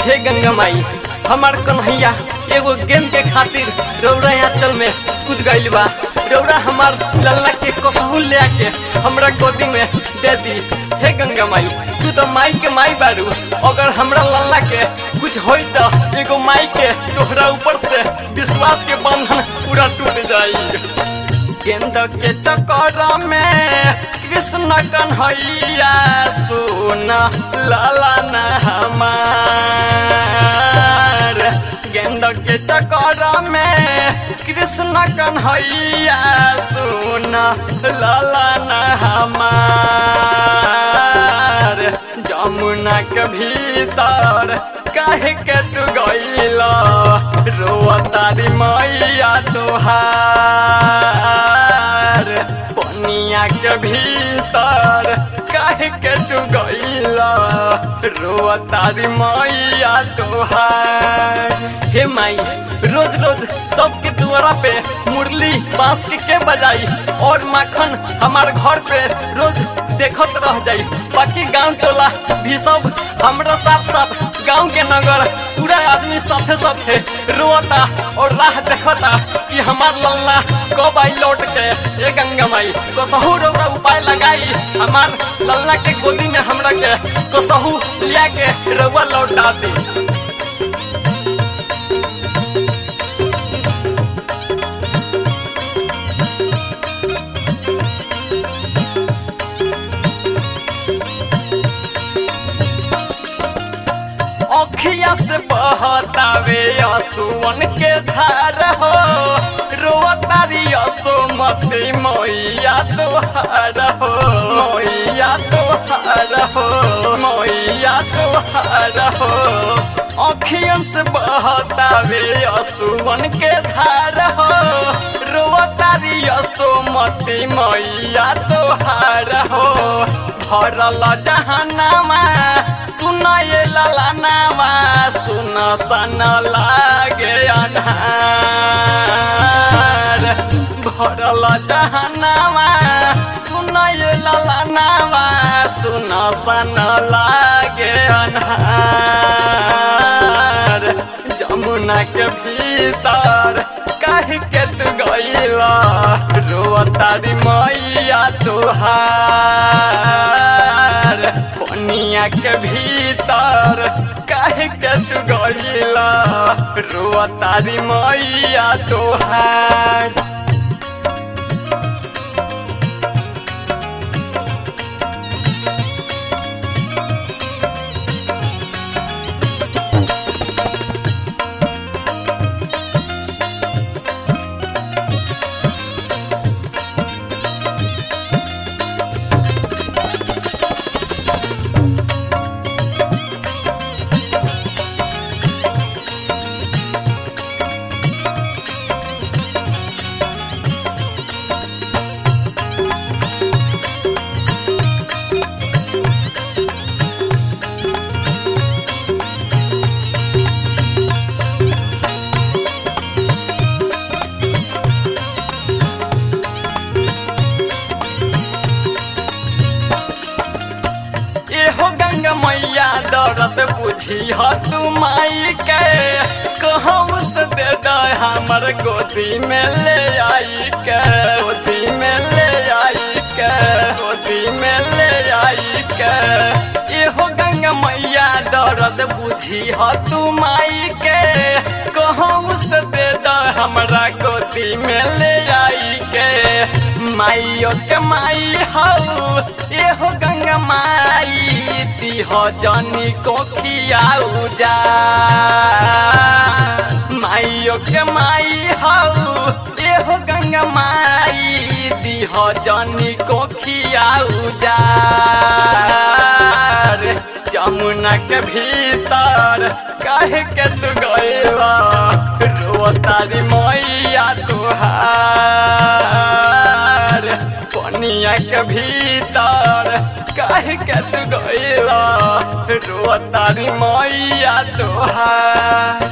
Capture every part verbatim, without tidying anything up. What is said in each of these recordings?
हे गंगा माई हमार कन्हैया एगो गेम के खातिर रौरा आंचल में कूद गइल बा। रौरा हमार लल्ला के कसहू ले आके हमरा गोदी में दे दी। हे गंगा माई तू तो माई के माई बारू, अगर हमरा लल्ला के कुछ होई तो एगो माई के तोहरा ऊपर से विश्वास के बंधन पूरा टूट जाई। गेंद के चक्कर में कृष्ण कन्हैया सुना लाला न हमार। गेंद के चक्कर में कृष्ण कन्हैया सुना लाला न हमार। जमुना के भीतर काहे के तू गइला रोआ तारी मैया तोहार। पनिया के भीतर काहे के तू गइला रोआ तारी मैया तोहार। हे माई रोज रोज सबके दुआरा पे मुरली बांस के के बजाई और माखन हमार घर पे रोज देखत रह जाई। बाकी गांव टोला भी सब हमरा साथ साथ गांव के नगर पूरा आदमी साथे साथे रोता और राह देखता कि हमार लल्ला कब आई लौट के। ये गंगा माई कसहू रौरा उपाय लगाई हमार लल्ला के गोदी में हमरा के कसहू लिया के रौआ लौटा दी। अखिया से बहतावे आंसुअन के धार हो रोतारी असोमती मैया तोहार हो। मैया तोहार हो मैया तोहार हो। अखियन से बहतावे आंसुअन के धार हो रोतारी असोमती मैया तोहार हो। भरल जहन्नमा सुना ये लाला नामा सुना सन लागे अन्हार। भरल जहन्नमा सुना ये लाला नामा सुना सन लागे अन्हार। जमुना के भीतर काहे के तू गइला रोआ तारी मैया तोहार। पनिया के भीतर काहे के तू गइला रोआ तारी मैया तोहार। मैया दर्द बुझी ह तू माई के कहूँ से दे दे हमर गोदी में ले आई के। गोदी में ले आई के गोदी में ले आई के। एहो गंगा मैया दर्द बुझी ह तू माई के कहूँ से दे दे हमरा गोदी में ले आई के। माइयो के माई हऊ एहो गंगा माई दीह जानी को खियाऊ जा। माइयो के माई हऊ एहो गंगा माई दीह जानी को खियाऊ जा। जमुना के भीतर काहे के तू गइला रोआ तारी मैया तोहार। पनिया के भीतर काहे के तू गइला रोआ तारी मैया तोहार।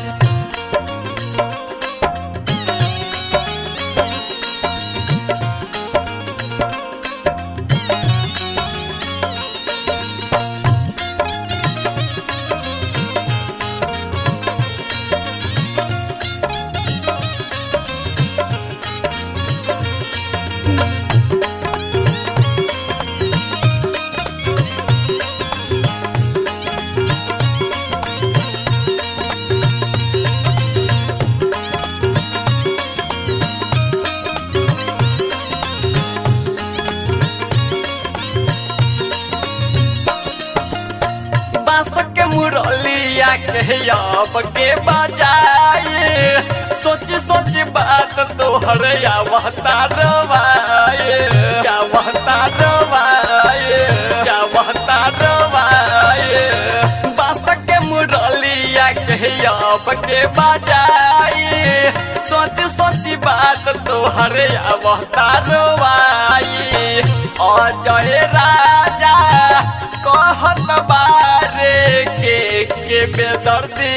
मुरलिया के अब के बजाए सोच सोच बात तोहर आवता रवाए आवता रवाए आवता रवाए बास के मुरलिया के अब के बजाए सोच सोच बात तोहर आवता रवाए अजय राजा कहत बारे के के बेदर्दी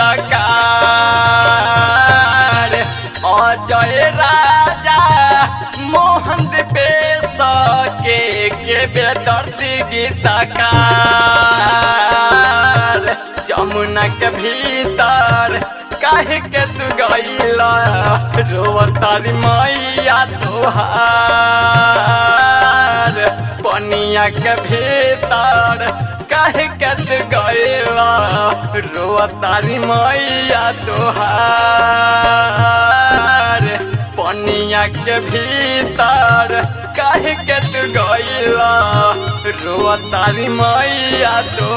गीतकार अजय राजा मोहन दीपेश के के बेदर्दी गीतकार जमुना के भीतर काहे के तू गईला रोवतारी मैया तोहार पनिया के भीतर काहे के तू गईला रोवतारी मैया तोहार पनिया के भीतर काहे के तू गईला रोवतारी मैया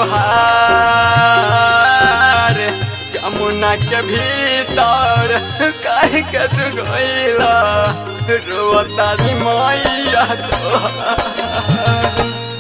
तोहार जमुना के भीतर काहे के तू गईला रोवतारी मैया तोहार।